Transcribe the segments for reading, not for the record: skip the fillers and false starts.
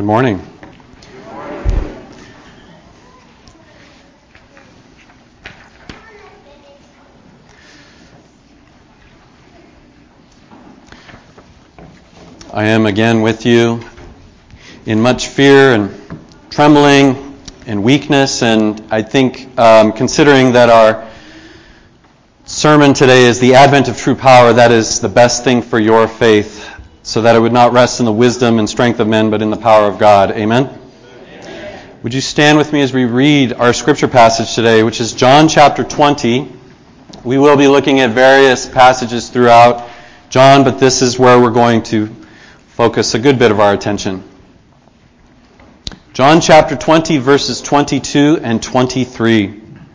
Good morning. I am again with you in much fear and trembling and weakness, and I think considering that our sermon today is the advent of true power, that is the best thing for your faith, so that it would not rest in the wisdom and strength of men, but in the power of God. Amen? Amen. Would you stand with me as we read our scripture passage today, which is John chapter 20. We will be looking at various passages throughout John, but this is where we're going to focus a good bit of our attention. John chapter 20, verses 22 and 23.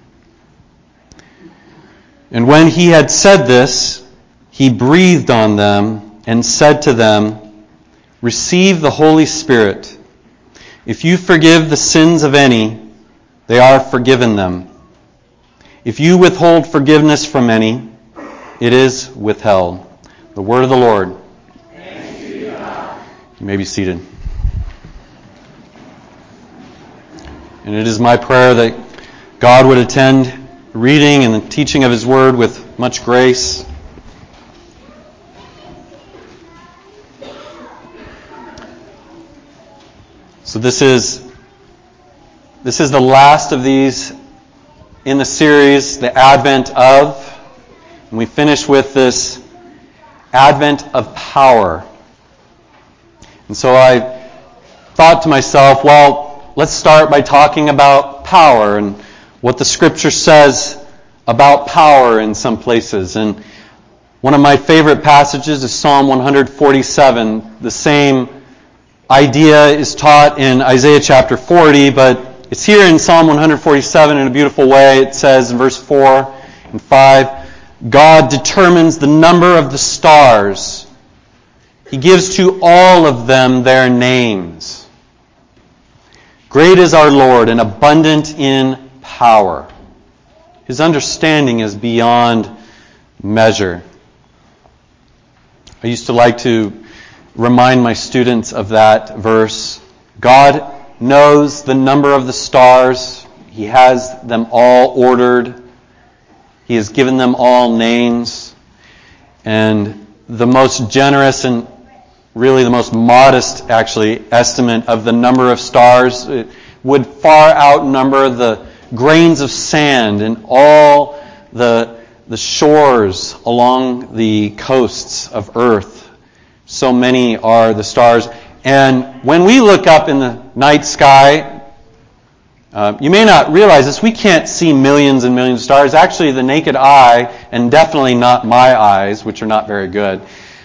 And when he had said this, he breathed on them and said to them, "Receive the Holy Spirit. If you forgive the sins of any, they are forgiven them. If you withhold forgiveness from any, it is withheld." The word of the Lord. Thanks be to God. You may be seated. And it is my prayer that God would attend reading and the teaching of His Word with much grace. So this is the last of these in the series, the Advent of, and we finish with this Advent of power. And so I thought to myself, well, let's start by talking about power and what the Scripture says about power in some places. And one of my favorite passages is Psalm 147. The same idea is taught in Isaiah chapter 40, but it's here in Psalm 147 in a beautiful way. It says in verse 4 and 5, God determines the number of the stars. He gives to all of them their names. Great is our Lord and abundant in power. His understanding is beyond measure. I used to like to remind my students of that verse. God knows the number of the stars. He has them all ordered. He has given them all names. And the most generous and really the most modest, actually, estimate of the number of stars, it would far outnumber the grains of sand in all the shores along the coasts of earth. So many are the stars. And when we look up in the night sky, you may not realize this, we can't see millions and millions of stars. Actually, the naked eye, and definitely not my eyes, which are not very good,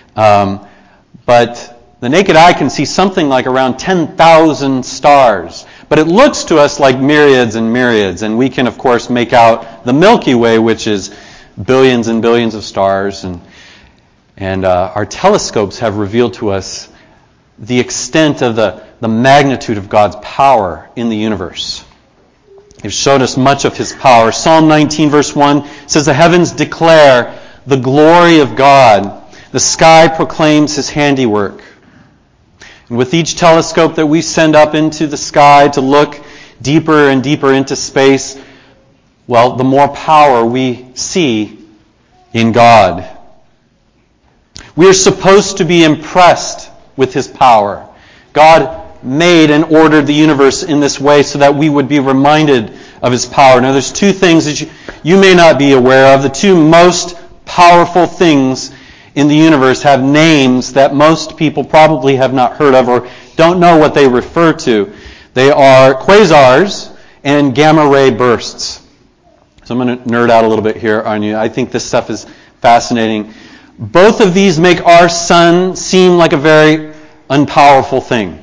but the naked eye can see something like around 10,000 stars. But it looks to us like myriads and myriads, and we can, of course, make out the Milky Way, which is billions and billions of stars, and our telescopes have revealed to us the extent of the magnitude of God's power in the universe. They've showed us much of His power. Psalm 19 verse 1 says, "The heavens declare the glory of God. The sky proclaims His handiwork." And with each telescope that we send up into the sky to look deeper and deeper into space, well, the more power we see in God. We are supposed to be impressed with His power. God made and ordered the universe in this way so that we would be reminded of His power. Now, there's two things that you may not be aware of. The two most powerful things in the universe have names that most people probably have not heard of or don't know what they refer to. They are quasars and gamma ray bursts. So I'm going to nerd out a little bit here on you. I think this stuff is fascinating. Both of these make our sun seem like a very unpowerful thing.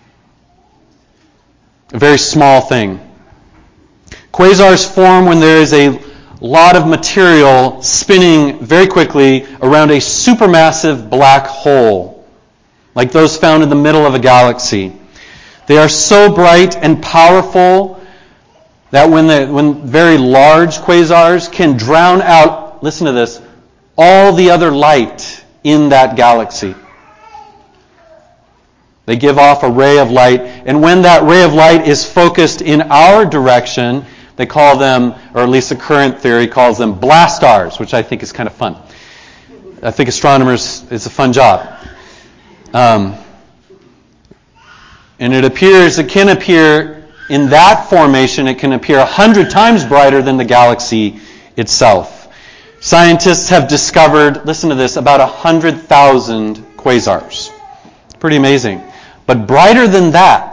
A very small thing. Quasars form when there is a lot of material spinning very quickly around a supermassive black hole, like those found in the middle of a galaxy. They are so bright and powerful that when very large quasars can drown out, listen to this, all the other light in that galaxy. They give off a ray of light, and when that ray of light is focused in our direction, they call them, or at least the current theory calls them blastars, which I think is kind of fun. I think astronomers, it's a fun job. And it can appear in that formation, it can appear 100 times brighter than the galaxy itself. Scientists have discovered, listen to this, about 100,000 quasars. It's pretty amazing. But brighter than that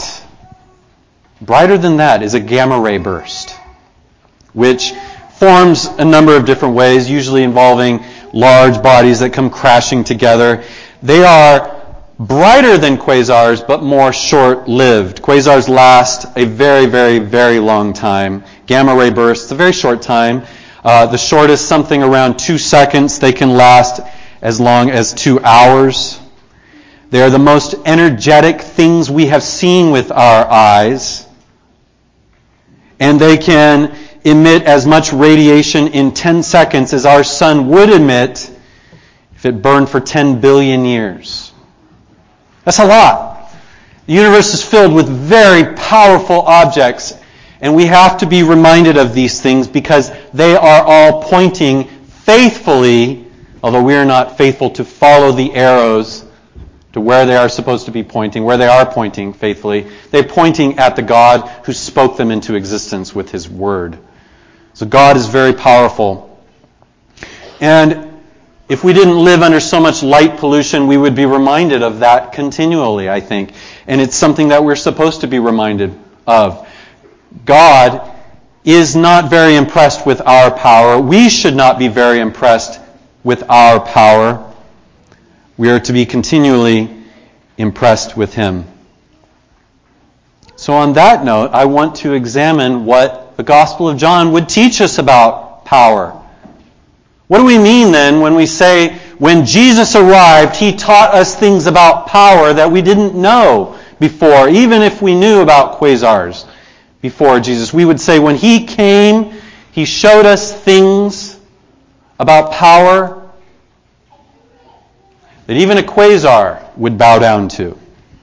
is a gamma ray burst, which forms a number of different ways, usually involving large bodies that come crashing together. They are brighter than quasars, but more short-lived. Quasars last a very, very, very long time. Gamma ray bursts, a very short time. The shortest, something around 2 seconds. They can last as long as 2 hours. They are the most energetic things we have seen with our eyes. And they can emit as much radiation in 10 seconds as our sun would emit if it burned for 10 billion years. That's a lot. The universe is filled with very powerful objects, and we have to be reminded of these things because they are all pointing faithfully, although we are not faithful to follow the arrows to where they are supposed to be pointing, where they are pointing faithfully. They're pointing at the God who spoke them into existence with His Word. So God is very powerful. And if we didn't live under so much light pollution, we would be reminded of that continually, I think. And it's something that we're supposed to be reminded of. God is not very impressed with our power. We should not be very impressed with our power. We are to be continually impressed with Him. So on that note, I want to examine what the Gospel of John would teach us about power. What do we mean then when we say, when Jesus arrived, He taught us things about power that we didn't know before, even if we knew about quasars before Jesus? We would say when He came, He showed us things about power that even a quasar would bow down to.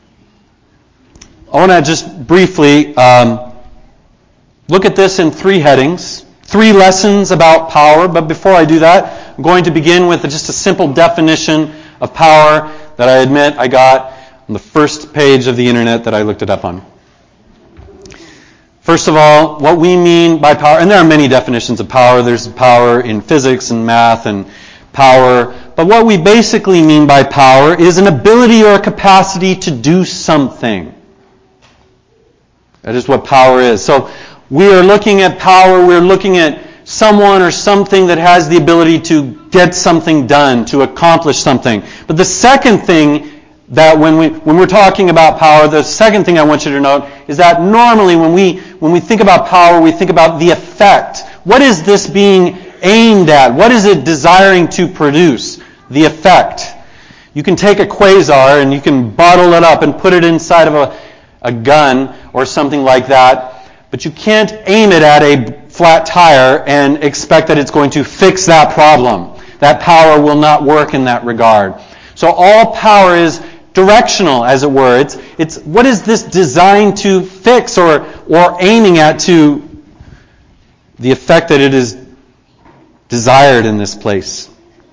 I want to just briefly look at this in 3 headings. 3 lessons about power, but before I do that, I'm going to begin with just a simple definition of power that I admit I got on the first page of the internet that I looked it up on. First of all, what we mean by power, and there are many definitions of power. There's power in physics and math and power, but what we basically mean by power is an ability or a capacity to do something. That is what power is. So we are looking at power, we're looking at someone or something that has the ability to get something done, to accomplish something. But the second thing that when we're talking about power, the second thing I want you to note is that normally when we think about power, we think about the effect. What is this being aimed at? What is it desiring to produce? The effect. You can take a quasar and you can bottle it up and put it inside of a gun or something like that, but you can't aim it at a flat tire and expect that it's going to fix that problem. That power will not work in that regard. So all power is directional, as it were. It's what is this designed to fix or aiming at to the effect that it is desired in this place.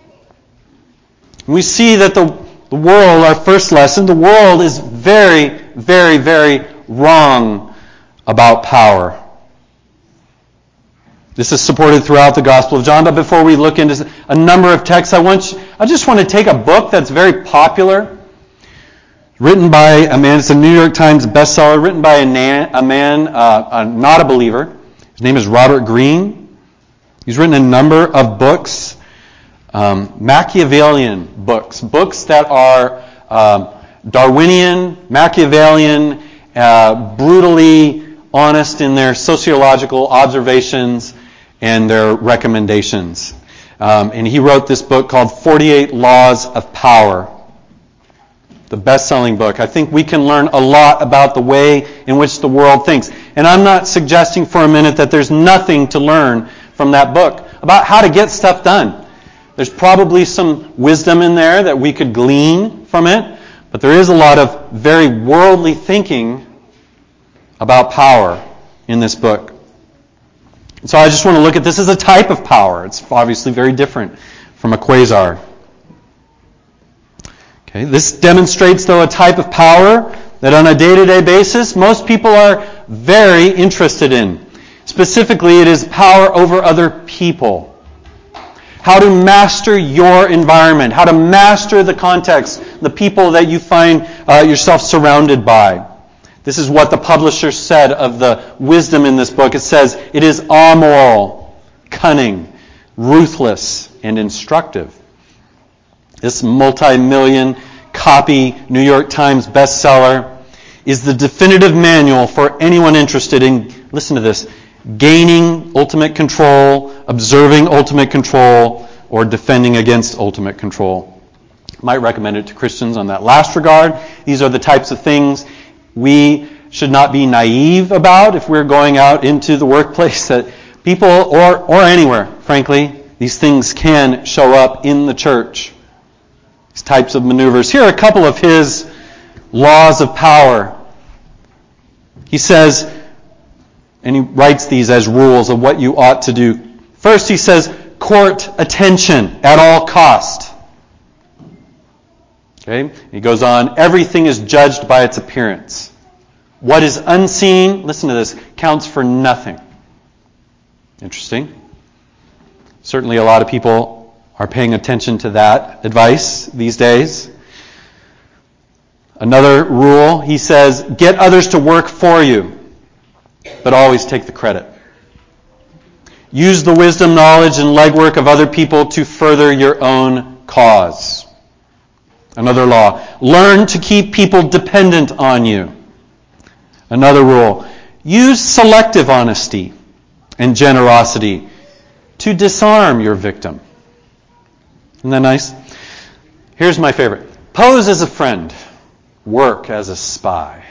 We see that the world, our first lesson, the world is very, very, very wrong about power. This is supported throughout the Gospel of John, but before we look into a number of texts, I just want to take a book that's very popular, written by a man, it's a New York Times bestseller, written by a man not a believer. His name is Robert Greene. He's written a number of books, Machiavellian books that are Darwinian, Machiavellian, brutally honest in their sociological observations and their recommendations. And he wrote this book called 48 Laws of Power, the best-selling book. I think we can learn a lot about the way in which the world thinks. And I'm not suggesting for a minute that there's nothing to learn from that book about how to get stuff done. There's probably some wisdom in there that we could glean from it, But there is a lot of very worldly thinking about power in this book. So I just want to look at this as a type of power. It's obviously very different from a quasar. Okay, this demonstrates, though, a type of power that on a day-to-day basis most people are very interested in. Specifically, it is power over other people. How to master your environment. How to master the context, the people that you find yourself surrounded by. This is what the publisher said of the wisdom in this book. It says, it is amoral, cunning, ruthless, and instructive. This multi-million copy New York Times bestseller is the definitive manual for anyone interested in, listen to this, gaining ultimate control, observing ultimate control, or defending against ultimate control. I might recommend it to Christians on that last regard. These are the types of things we should not be naive about if we're going out into the workplace, that people, or anywhere, frankly, these things can show up in the church. These types of maneuvers. Here are a couple of his laws of power. He says, and he writes these as rules of what you ought to do. First, he says, court attention at all cost. Okay? He goes on, everything is judged by its appearance. What is unseen, listen to this, counts for nothing. Interesting. Certainly a lot of people are paying attention to that advice these days. Another rule, he says, get others to work for you, but always take the credit. Use the wisdom, knowledge, and legwork of other people to further your own cause. Another law, learn to keep people dependent on you. Another rule, use selective honesty and generosity to disarm your victim. Isn't that nice? Here's my favorite. Pose as a friend. Work as a spy.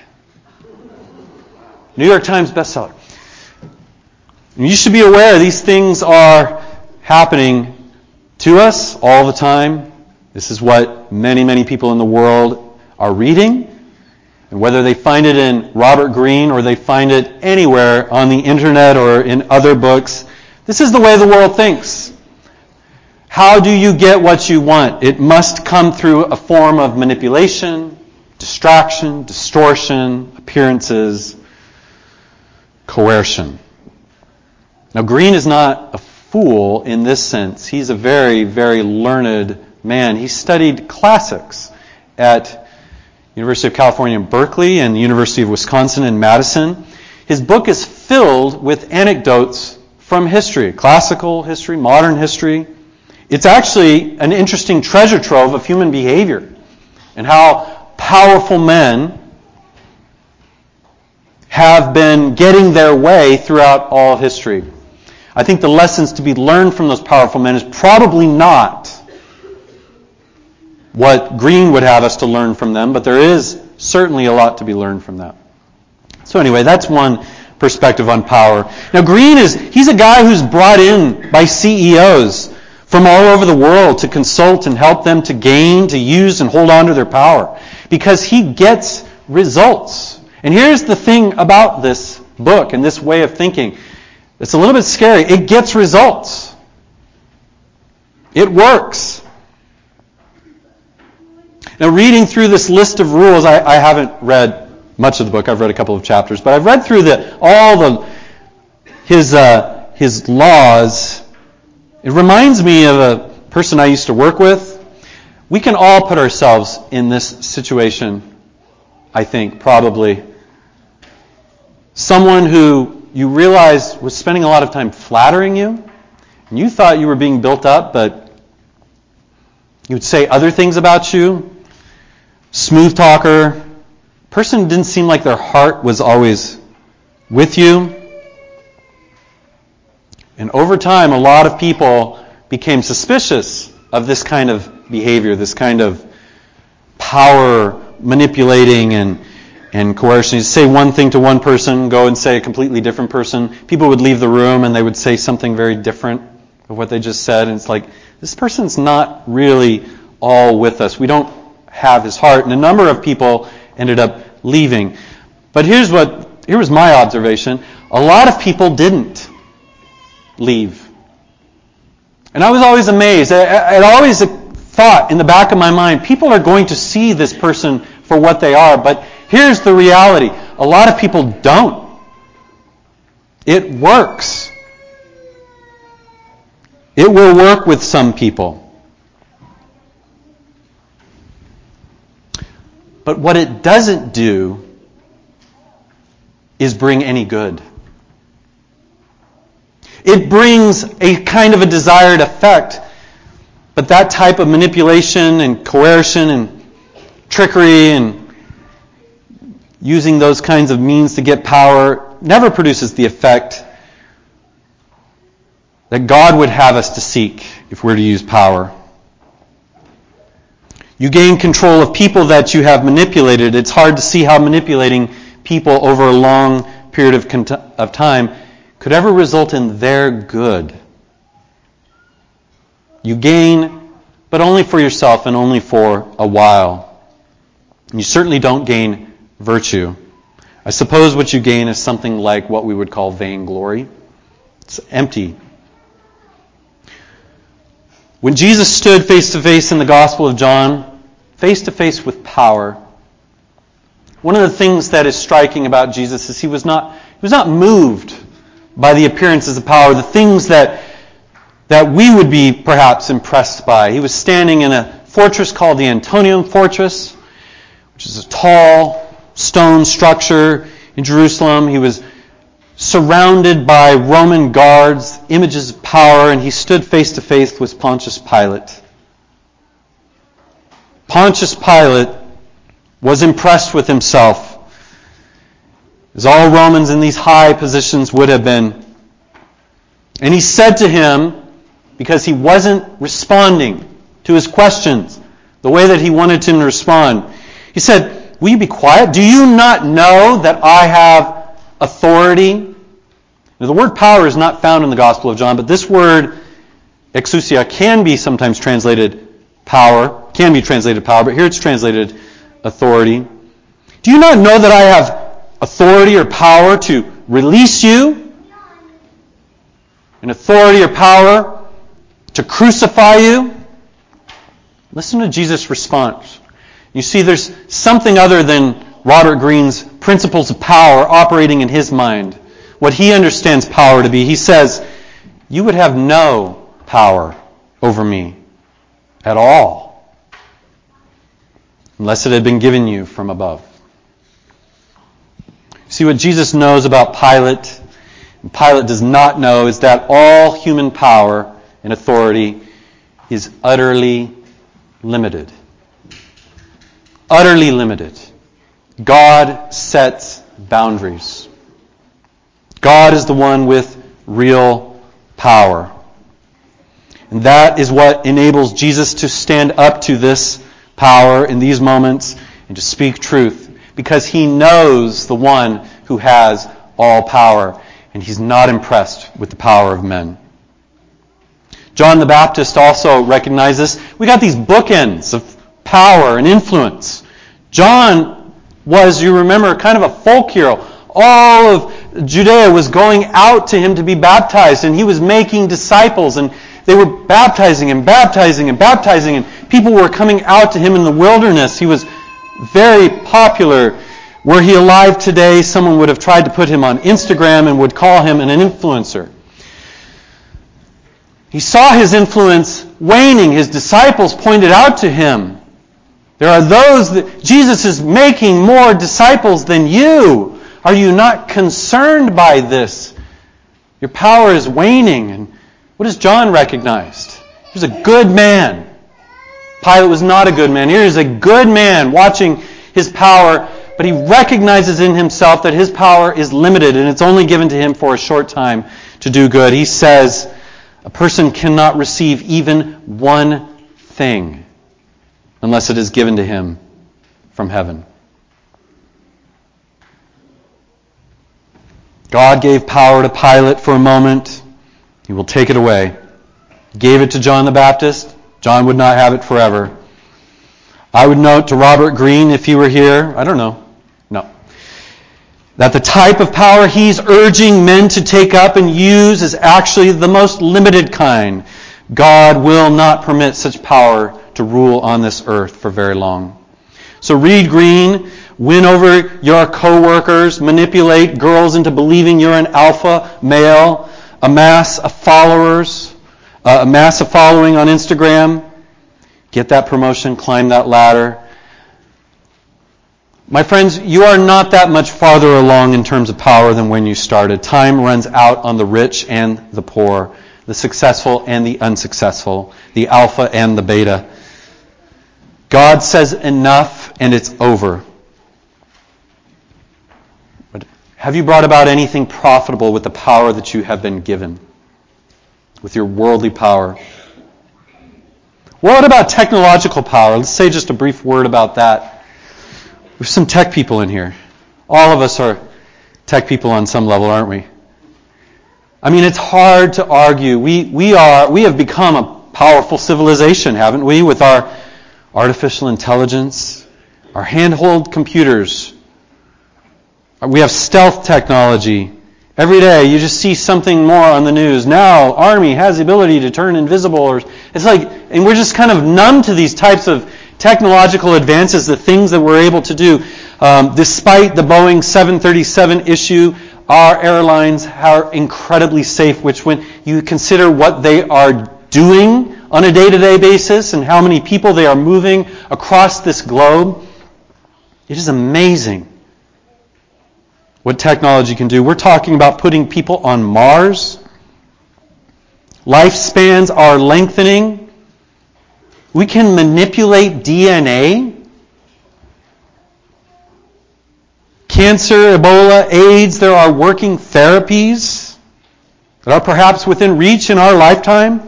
New York Times bestseller. You should be aware these things are happening to us all the time. This is what many, many people in the world are reading. And whether they find it in Robert Greene or they find it anywhere on the internet or in other books, this is the way the world thinks. How do you get what you want? It must come through a form of manipulation, distraction, distortion, appearances, coercion. Now, Greene is not a fool in this sense. He's a very, very learned man. He studied classics at University of California in Berkeley and the University of Wisconsin in Madison. His book is filled with anecdotes from history, classical history, modern history. It's actually an interesting treasure trove of human behavior and how powerful men have been getting their way throughout all of history. I think the lessons to be learned from those powerful men is probably not what Greene would have us to learn from them, but there is certainly a lot to be learned from that. So anyway, that's one perspective on power. Now Greene he's a guy who's brought in by CEOs from all over the world to consult and help them to gain, to use, and hold on to their power. Because he gets results. And here's the thing about this book and this way of thinking. It's a little bit scary. It gets results. It works. Now, reading through this list of rules, I haven't read much of the book. I've read a couple of chapters, but I've read through his laws. It reminds me of a person I used to work with. We can all put ourselves in this situation, I think, probably. Someone who you realize was spending a lot of time flattering you, and you thought you were being built up, but he would say other things about you. Smooth talker. Person didn't seem like their heart was always with you. And over time, a lot of people became suspicious of this kind of behavior, this kind of power manipulating and coercion. You say one thing to one person, go and say a completely different person. People would leave the room and they would say something very different of what they just said. And it's like, this person's not really all with us. We don't have his heart. And a number of people ended up leaving. But here was my observation. A lot of people didn't leave. And I was always amazed. I always thought in the back of my mind, people are going to see this person for what they are. But here's the reality. A lot of people don't. It works. It will work with some people. But what it doesn't do is bring any good. It brings a kind of a desired effect, but that type of manipulation and coercion and trickery and using those kinds of means to get power never produces the effect that God would have us to seek if we're to use power. You gain control of people that you have manipulated. It's hard to see how manipulating people over a long period of time could ever result in their good. You gain, but only for yourself and only for a while. You certainly don't gain virtue. I suppose what you gain is something like what we would call vainglory. It's empty. When Jesus stood face to face in the Gospel of John, face to face with power, one of the things that is striking about Jesus is he was not moved by the appearances of power, the things that we would be perhaps impressed by. He was standing in a fortress called the Antonium Fortress, which is a tall stone structure in Jerusalem. He was surrounded by Roman guards, images of power, and he stood face to face with Pontius Pilate. Pontius Pilate was impressed with himself, as all Romans in these high positions would have been. And he said to him, because he wasn't responding to his questions the way that he wanted him to respond, he said, "Will you be quiet? Do you not know that I have authority?" Now, the word power is not found in the Gospel of John, but this word exousia can be sometimes translated power, but here it's translated authority. "Do you not know that I have authority or power to release you? And authority or power to crucify you?" Listen to Jesus' response. You see, there's something other than Robert Greene's principles of power operating in his mind. What he understands power to be. He says, "You would have no power over me at all unless it had been given you from above." See, what Jesus knows about Pilate, and Pilate does not know, is that all human power and authority is utterly limited. Utterly limited. God sets boundaries. God is the one with real power. And that is what enables Jesus to stand up to this power in these moments and to speak truth, because he knows the one who has all power, and he's not impressed with the power of men. John the Baptist also recognizes we got these bookends of power and influence. John was, you remember, kind of a folk hero. All of Judea was going out to him to be baptized, and he was making disciples, and they were baptizing and baptizing and baptizing, and people were coming out to him in the wilderness. He was very popular. Were he alive today, someone would have tried to put him on Instagram and would call him an influencer. He saw his influence waning. His disciples pointed out to him, there are those that Jesus is making more disciples than you. Are you not concerned by this? Your power is waning. And what has John recognized? He was a good man. Pilate was not a good man. Here is a good man watching his power, but he recognizes in himself that his power is limited and it's only given to him for a short time to do good. He says, a person cannot receive even one thing unless it is given to him from heaven. God gave power to Pilate for a moment. He will take it away. He gave it to John the Baptist. John would not have it forever. I would note to Robert Greene, if he were here, I don't know, no, that the type of power he's urging men to take up and use is actually the most limited kind. God will not permit such power to rule on this earth for very long. So read Greene, win over your co-workers, manipulate girls into believing you're an alpha male, amass a following on Instagram, get that promotion, climb that ladder. My friends, you are not that much farther along in terms of power than when you started. Time runs out on the rich and the poor, the successful and the unsuccessful, the alpha and the beta. God says enough and it's over. But have you brought about anything profitable with the power that you have been given? With your worldly power? What about technological power? Let's say just a brief word about that. There's some tech people in here. All of us are tech people on some level, aren't we? I mean, it's hard to argue. We have become a powerful civilization, haven't we? With our artificial intelligence, our handheld computers. We have stealth technology. Every day you just see something more on the news. Now, Army has the ability to turn invisible. It's like, and we're just kind of numb to these types of technological advances, the things that we're able to do. Despite the Boeing 737 issue, our airlines are incredibly safe, which when you consider what they are doing on a day-to-day basis and how many people they are moving across this globe, it is amazing what technology can do. We're talking about putting people on Mars. Lifespans are lengthening. We can manipulate DNA. Cancer, Ebola, AIDS, there are working therapies that are perhaps within reach in our lifetime.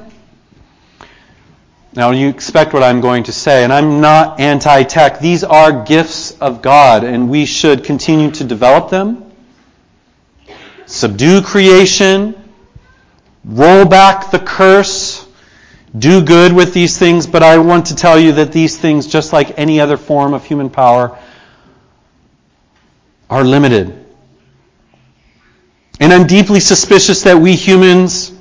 Now, you expect what I'm going to say, and I'm not anti-tech. These are gifts of God, and we should continue to develop them, subdue creation, roll back the curse, do good with these things, but I want to tell you that these things, just like any other form of human power, are limited. And I'm deeply suspicious that we humans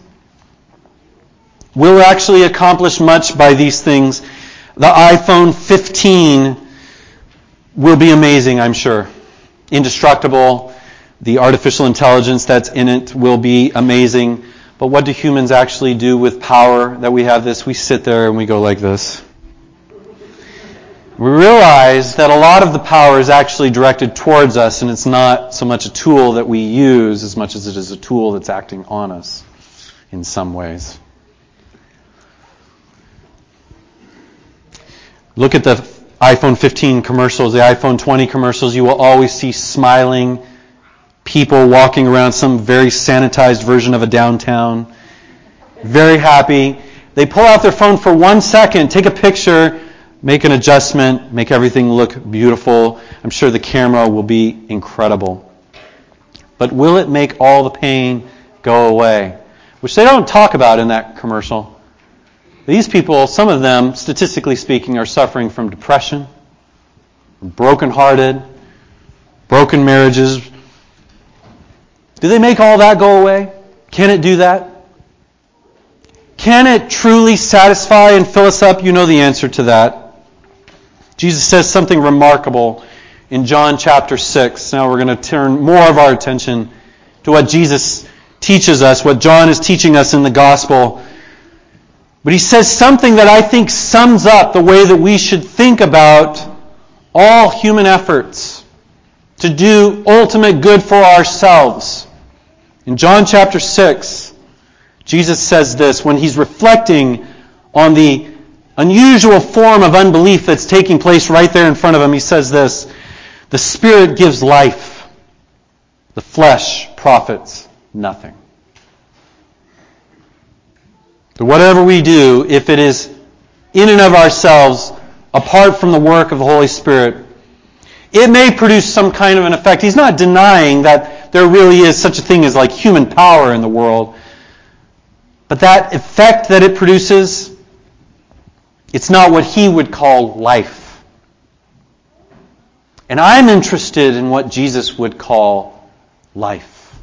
will actually accomplish much by these things. The iPhone 15 will be amazing, I'm sure. Indestructible. The artificial intelligence that's in it will be amazing. But what do humans actually do with power that we have this? We sit there and we go like this. We realize that a lot of the power is actually directed towards us, and it's not so much a tool that we use as much as it is a tool that's acting on us in some ways. Look at the iPhone 15 commercials, the iPhone 20 commercials. You will always see smiling people walking around some very sanitized version of a downtown. Very happy. They pull out their phone for 1 second, take a picture, make an adjustment, make everything look beautiful. I'm sure the camera will be incredible. But will it make all the pain go away? Which they don't talk about in that commercial. These people, some of them, statistically speaking, are suffering from depression, brokenhearted, broken marriages. Do they make all that go away? Can it do that? Can it truly satisfy and fill us up? You know the answer to that. Jesus says something remarkable in John chapter 6. Now we're going to turn more of our attention to what Jesus teaches us, what John is teaching us in the gospel. But he says something that I think sums up the way that we should think about all human efforts to do ultimate good for ourselves. In John chapter 6, Jesus says this when he's reflecting on the unusual form of unbelief that's taking place right there in front of him. He says this: the Spirit gives life, the flesh profits nothing. So whatever we do, if it is in and of ourselves, apart from the work of the Holy Spirit, it may produce some kind of an effect. He's not denying that there really is such a thing as like human power in the world. But that effect that it produces, it's not what he would call life. And I'm interested in what Jesus would call life.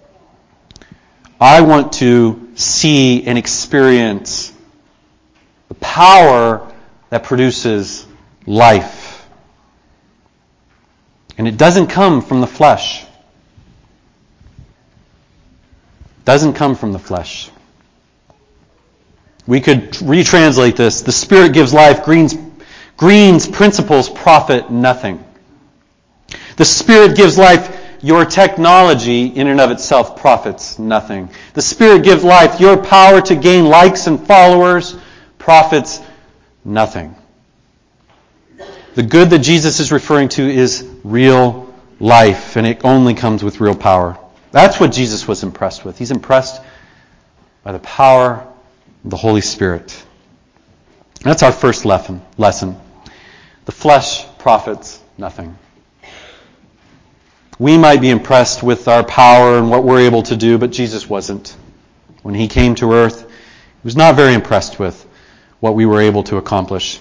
I want to see and experience the power that produces life. And it doesn't come from the flesh. It doesn't come from the flesh. We could retranslate this. The Spirit gives life. Green's principles profit nothing. The Spirit gives life. Your technology in and of itself profits nothing. The Spirit gives life. Your power to gain likes and followers profits nothing. The good that Jesus is referring to is real life, and it only comes with real power. That's what Jesus was impressed with. He's impressed by the power of the Holy Spirit. That's our first lesson. The flesh profits nothing. We might be impressed with our power and what we're able to do, but Jesus wasn't. When he came to earth, he was not very impressed with what we were able to accomplish.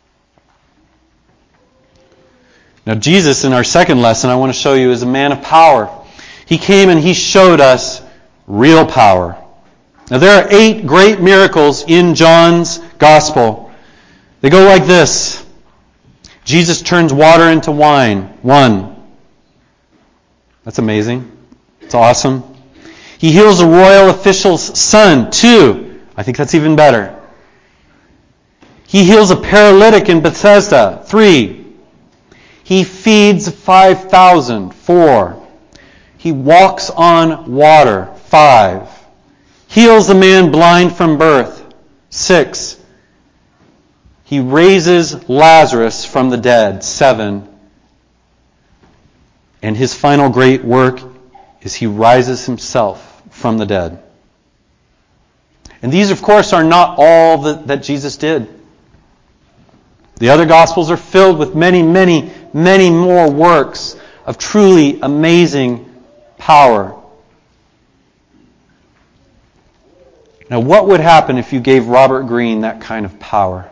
Now, Jesus, in our second lesson, I want to show you, is a man of power. He came and he showed us real power. Now, there are 8 great miracles in John's Gospel. They go like this. Jesus turns water into wine. 1. That's amazing. It's awesome. He heals a royal official's son. 2. I think that's even better. He heals a paralytic in Bethesda. 3. He feeds 5,000. 4. He walks on water. 5. Heals a man blind from birth. 6. He raises Lazarus from the dead. 7. And his final great work is he rises himself from the dead. And these, of course, are not all that Jesus did. The other Gospels are filled with many, many, many more works of truly amazing power. Now, what would happen if you gave Robert Greene that kind of power?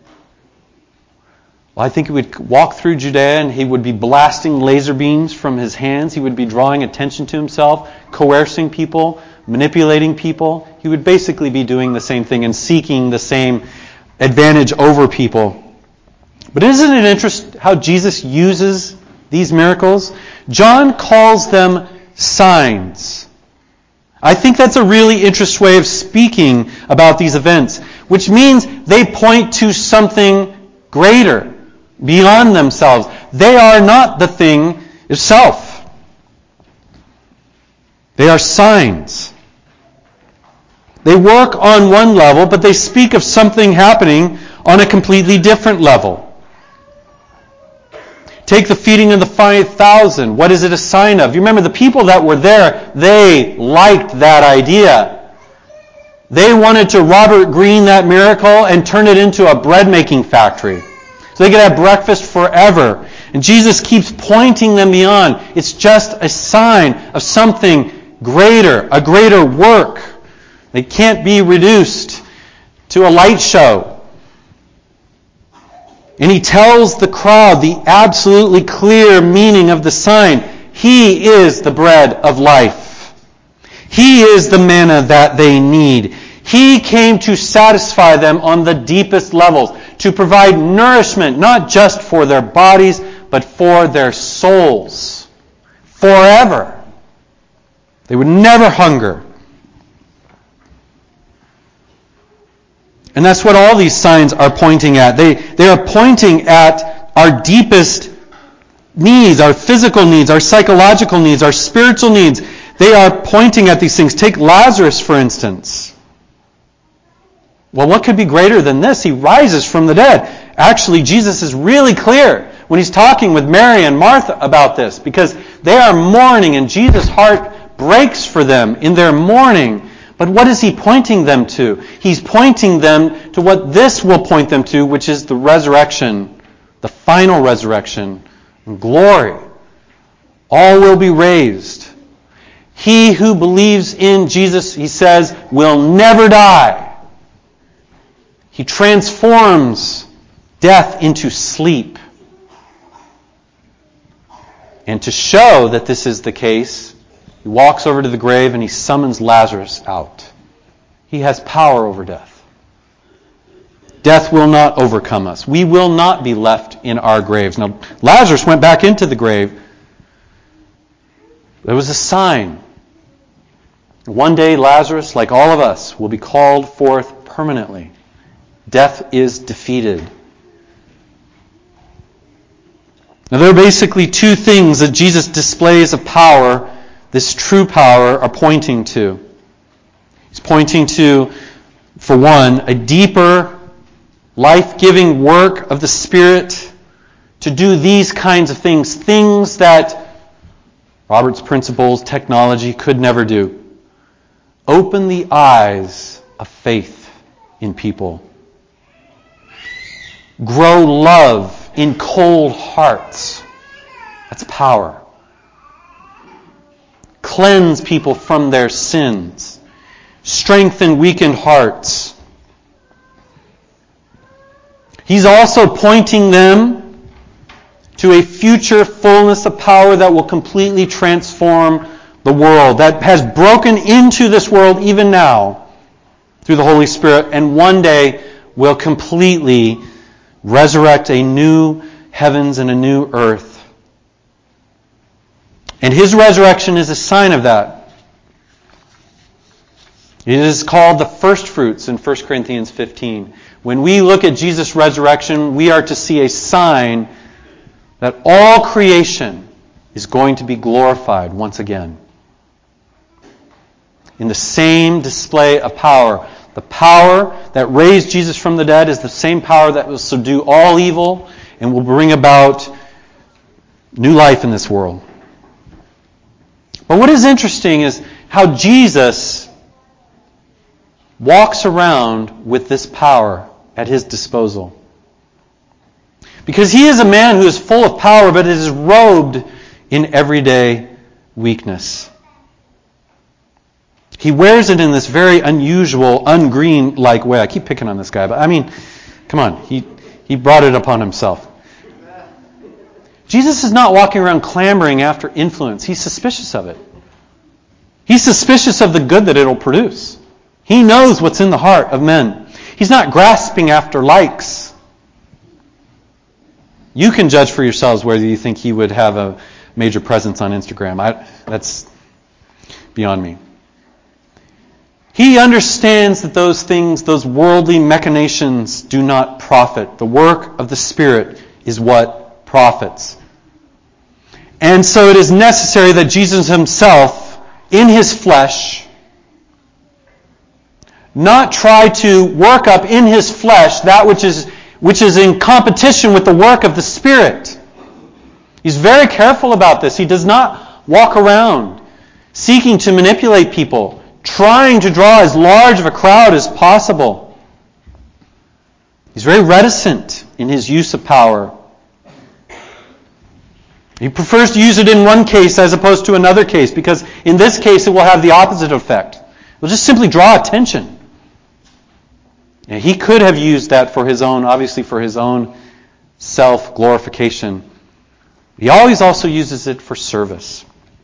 Well, I think he would walk through Judea and he would be blasting laser beams from his hands. He would be drawing attention to himself, coercing people, manipulating people. He would basically be doing the same thing and seeking the same advantage over people. But isn't it interesting how Jesus uses these miracles? John calls them signs. I think that's a really interesting way of speaking about these events, which means they point to something greater, beyond themselves. They are not the thing itself. They are signs. They work on one level, but they speak of something happening on a completely different level. Take the feeding of the 5,000. What is it a sign of? You remember the people that were there, they liked that idea. They wanted to Robert Greene that miracle and turn it into a bread-making factory. So they could have breakfast forever. And Jesus keeps pointing them beyond. It's just a sign of something greater, a greater work. They can't be reduced to a light show. And he tells the crowd the absolutely clear meaning of the sign. He is the bread of life. He is the manna that they need. He came to satisfy them on the deepest levels, to provide nourishment, not just for their bodies, but for their souls. Forever. They would never hunger. And that's what all these signs are pointing at. They are pointing at our deepest needs, our physical needs, our psychological needs, our spiritual needs. They are pointing at these things. Take Lazarus, for instance. Well, what could be greater than this? He rises from the dead. Actually, Jesus is really clear when he's talking with Mary and Martha about this, because they are mourning and Jesus' heart breaks for them in their mourning. But what is he pointing them to? He's pointing them to what this will point them to, which is the resurrection, the final resurrection, and glory. All will be raised. He who believes in Jesus, he says, will never die. He transforms death into sleep. And to show that this is the case, he walks over to the grave and he summons Lazarus out. He has power over death. Death will not overcome us. We will not be left in our graves. Now, Lazarus went back into the grave. There was a sign. One day, Lazarus, like all of us, will be called forth permanently. Death is defeated. Now, there are basically two things that Jesus displays of power, this true power, are pointing to. He's pointing to, for one, a deeper, life-giving work of the Spirit to do these kinds of things, things that Robert's principles, technology could never do. Open the eyes of faith in people. Grow love in cold hearts. That's power. Cleanse people from their sins. Strengthen weakened hearts. He's also pointing them to a future fullness of power that will completely transform the world, that has broken into this world even now through the Holy Spirit, and one day will completely resurrect a new heavens and a new earth. And His resurrection is a sign of that. It is called the first fruits in 1 Corinthians 15. When we look at Jesus' resurrection, we are to see a sign that all creation is going to be glorified once again. In the same display of power. The power that raised Jesus from the dead is the same power that will subdue all evil and will bring about new life in this world. But what is interesting is how Jesus walks around with this power at His disposal. Because He is a man who is full of power, but is robed in everyday weakness. He wears it in this very unusual, ungreen-like way. I keep picking on this guy, but I mean, come on, he brought it upon himself. Jesus is not walking around clamoring after influence. He's suspicious of it. He's suspicious of the good that it'll produce. He knows what's in the heart of men. He's not grasping after likes. You can judge for yourselves whether you think He would have a major presence on Instagram. That's beyond me. He understands that those things, those worldly machinations, do not profit. The work of the Spirit is what profits. And so it is necessary that Jesus Himself, in His flesh, not try to work up in His flesh that which is in competition with the work of the Spirit. He's very careful about this. He does not walk around seeking to manipulate people, trying to draw as large of a crowd as possible. He's very reticent in His use of power. He prefers to use it in one case as opposed to another case, because in this case it will have the opposite effect. It will just simply draw attention. And He could have used that for His own, obviously for His own self-glorification. He always also uses it for service.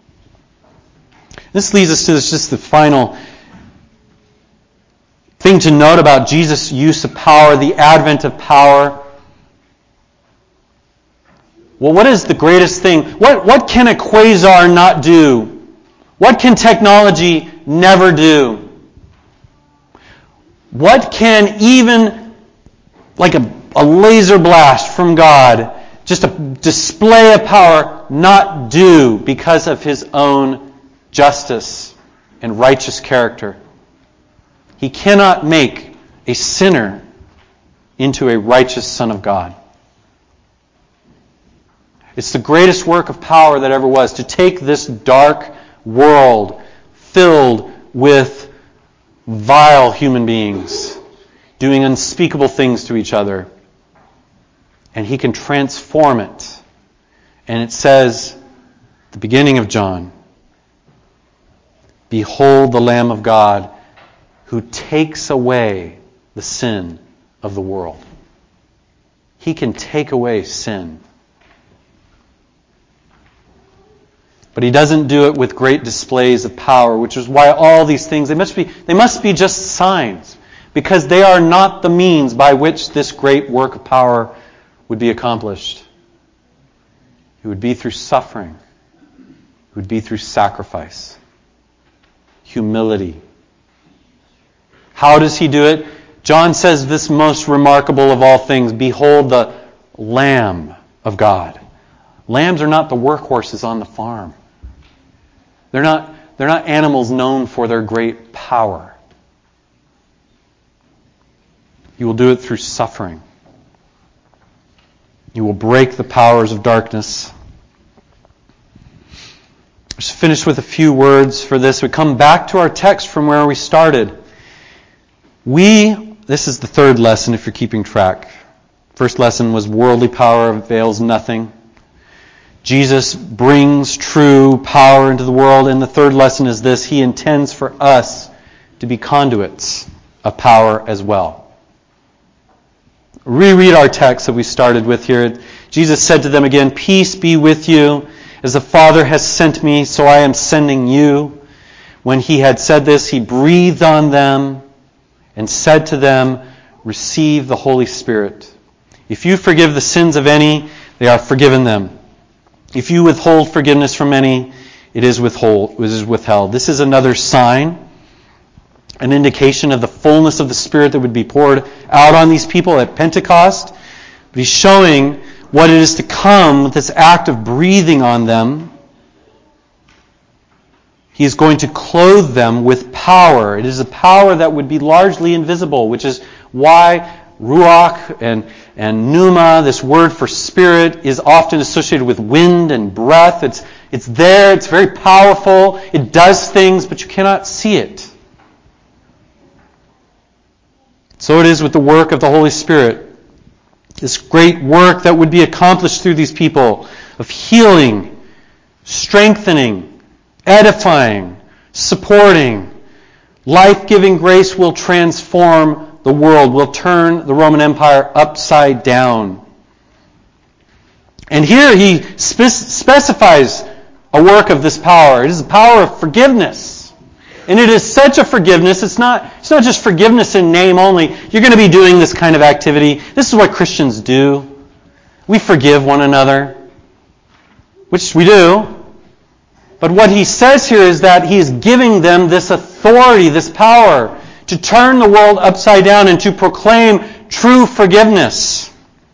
This leads us to just the final thing to note about Jesus' use of power, the advent of power. Well, what is the greatest thing? What can a quasar not do? What can technology never do? What can even, like a laser blast from God, just a display of power, not do because of His own justice and righteous character? He cannot make a sinner into a righteous son of God. It's the greatest work of power that ever was, to take this dark world filled with vile human beings doing unspeakable things to each other, and He can transform it. And it says, at the beginning of John, "Behold the Lamb of God who takes away the sin of the world." He can take away sin. But he doesn't do it with great displays of power, which is why all these things, they must be just signs, because they are not the means by which this great work of power would be accomplished. It would be through suffering. It would be through sacrifice, humility. How does he do it? John says this most remarkable of all things, behold the Lamb of God. Lambs are not the workhorses on the farm. They're not animals known for their great power. You will do it through suffering. You will break the powers of darkness. Just finish with a few words for this. We come back to our text from where we started. This is the third lesson if you're keeping track. First lesson was worldly power avails nothing. Jesus brings true power into the world. And the third lesson is this: he intends for us to be conduits of power as well. Reread our text that we started with here. Jesus said to them again, "Peace be with you. As the Father has sent me, so I am sending you." When he had said this, he breathed on them and said to them, "Receive the Holy Spirit. If you forgive the sins of any, they are forgiven them. If you withhold forgiveness from any, it is withheld." This is another sign, an indication of the fullness of the Spirit that would be poured out on these people at Pentecost. But he's showing what it is to come with this act of breathing on them. He is going to clothe them with power. It is a power that would be largely invisible, which is why ruach and pneuma, this word for spirit, is often associated with wind and breath. It's there, it's very powerful, it does things, but you cannot see it. So it is with the work of the Holy Spirit. This great work that would be accomplished through these people of healing, strengthening, edifying, supporting, life-giving grace will transform the world, will turn the Roman Empire upside down. And here he specifies a work of this power. It is the power of forgiveness. And it is such a forgiveness. It's not just forgiveness in name only. You're going to be doing this kind of activity. This is what Christians do. We forgive one another, which we do. But what he says here is that he is giving them this authority, this power, to turn the world upside down and to proclaim true forgiveness.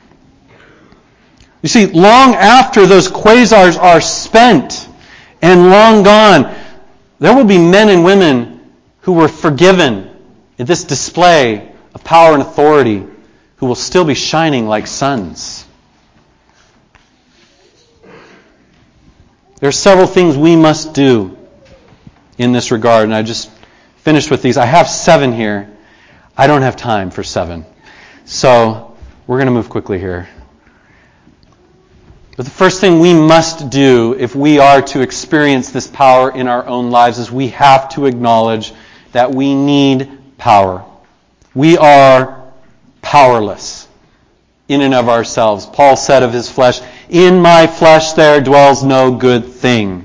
You see, long after those quasars are spent and long gone, there will be men and women who were forgiven in this display of power and authority who will still be shining like suns. There are several things we must do in this regard, and I just finished with these. I have 7 here. I don't have time for 7. So we're going to move quickly here. But the first thing we must do if we are to experience this power in our own lives is we have to acknowledge that we need power. We are powerless in and of ourselves. Paul said of his flesh, "In my flesh there dwells no good thing."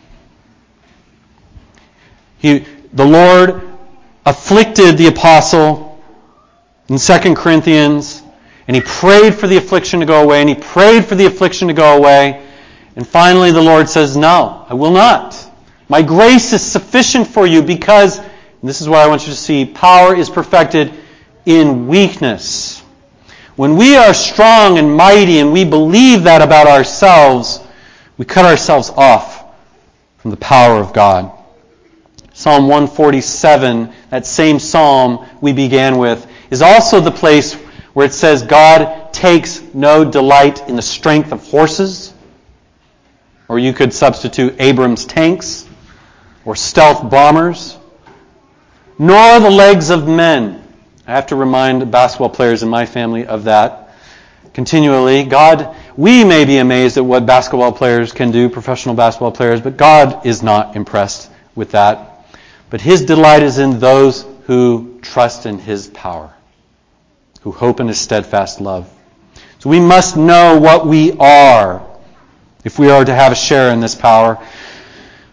The Lord afflicted the apostle in 2 Corinthians, and he prayed for the affliction to go away, and he prayed for the affliction to go away, and finally the Lord says, "No, I will not. My grace is sufficient for you because," and this is what I want you to see, power is perfected in weakness. When we are strong and mighty and we believe that about ourselves, we cut ourselves off from the power of God. Psalm 147, that same psalm we began with, is also the place where it says God takes no delight in the strength of horses, or you could substitute Abrams tanks, or stealth bombers, nor the legs of men. I have to remind basketball players in my family of that continually. We may be amazed at what basketball players can do, professional basketball players, but God is not impressed with that. But His delight is in those who trust in His power, who hope in His steadfast love. So we must know what we are if we are to have a share in this power.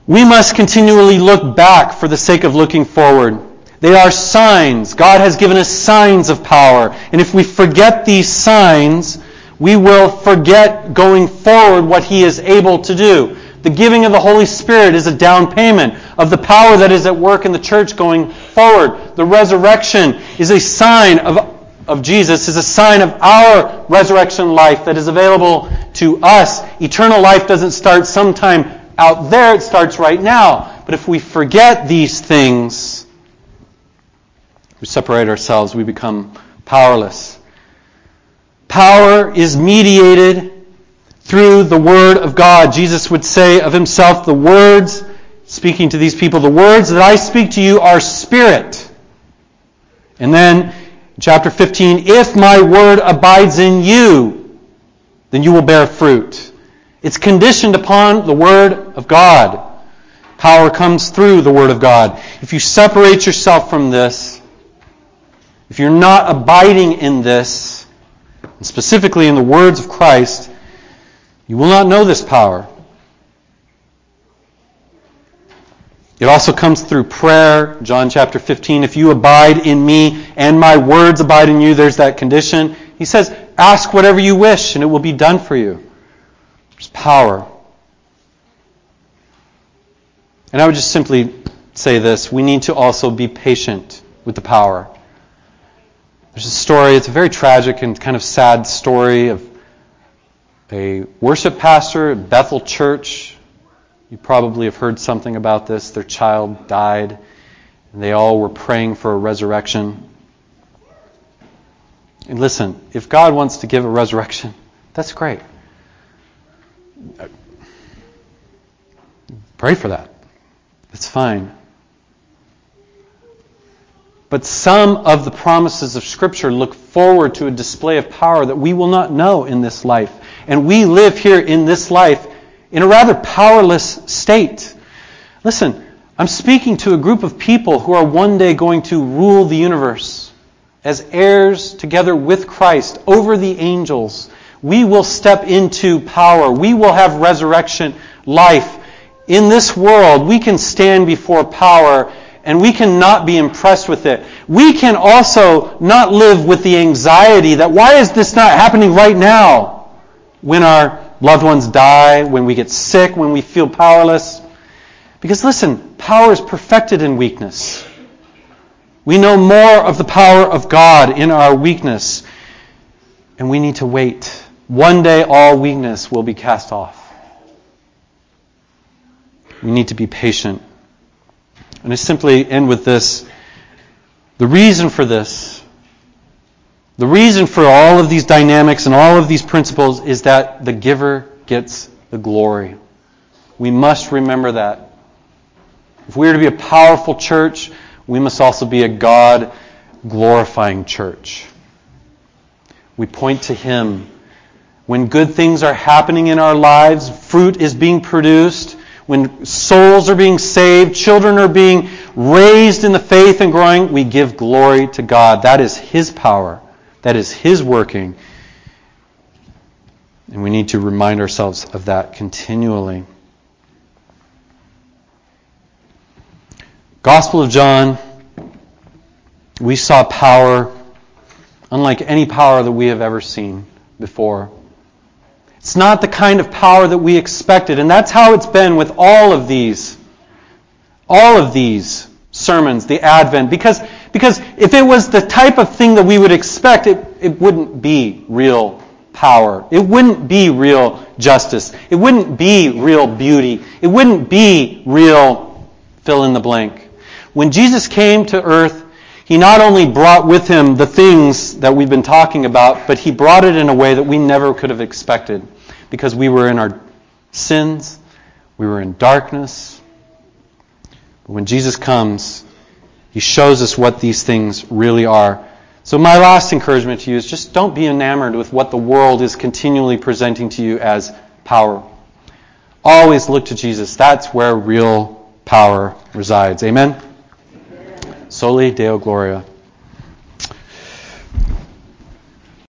We must continually look back for the sake of looking forward. They are signs. God has given us signs of power. And if we forget these signs, we will forget going forward what He is able to do. The giving of the Holy Spirit is a down payment of the power that is at work in the church going forward. The resurrection is a sign of Jesus, is a sign of our resurrection life that is available to us. Eternal life doesn't start sometime out there, it starts right now. But if we forget these things, we separate ourselves, we become powerless. Power is mediated through the Word of God. Jesus would say of Himself, the words, speaking to these people, the words that I speak to you are spirit. And then, chapter 15, if my word abides in you, then you will bear fruit. It's conditioned upon the Word of God. Power comes through the Word of God. If you separate yourself from this, if you're not abiding in this, and specifically in the words of Christ, you will not know this power. It also comes through prayer. John chapter 15, if you abide in me and my words abide in you, there's that condition. He says, ask whatever you wish and it will be done for you. There's power. And I would just simply say this, we need to also be patient with the power. There's a story, it's a very tragic and kind of sad story of a worship pastor at Bethel Church. You probably have heard something about this. Their child died, and they all were praying for a resurrection. And listen, if God wants to give a resurrection, that's great. Pray for that. It's fine. But some of the promises of Scripture look forward to a display of power that we will not know in this life. And we live here in this life in a rather powerless state. Listen, I'm speaking to a group of people who are one day going to rule the universe as heirs together with Christ over the angels. We will step into power. We will have resurrection life. In this world, we can stand before power and we cannot be impressed with it. We can also not live with the anxiety that why is this not happening right now? When our loved ones die, when we get sick, when we feel powerless. Because listen, power is perfected in weakness. We know more of the power of God in our weakness. And we need to wait. One day all weakness will be cast off. We need to be patient. And I simply end with this. The reason for this, the reason for all of these dynamics and all of these principles is that the giver gets the glory. We must remember that. If we are to be a powerful church, we must also be a God-glorifying church. We point to Him. When good things are happening in our lives, fruit is being produced, when souls are being saved, children are being raised in the faith and growing, we give glory to God. That is His power. That is His working. And we need to remind ourselves of that continually. Gospel of John, we saw power unlike any power that we have ever seen before. It's not the kind of power that we expected, and that's how it's been with all of these sermons, the Advent, because if it was the type of thing that we would expect, it wouldn't be real power. It wouldn't be real justice. It wouldn't be real beauty. It wouldn't be real fill in the blank. When Jesus came to earth, He not only brought with Him the things that we've been talking about, but He brought it in a way that we never could have expected. Because we were in our sins, we were in darkness. But when Jesus comes, He shows us what these things really are. So my last encouragement to you is just don't be enamored with what the world is continually presenting to you as power. Always look to Jesus. That's where real power resides. Amen? Soli Deo Gloria.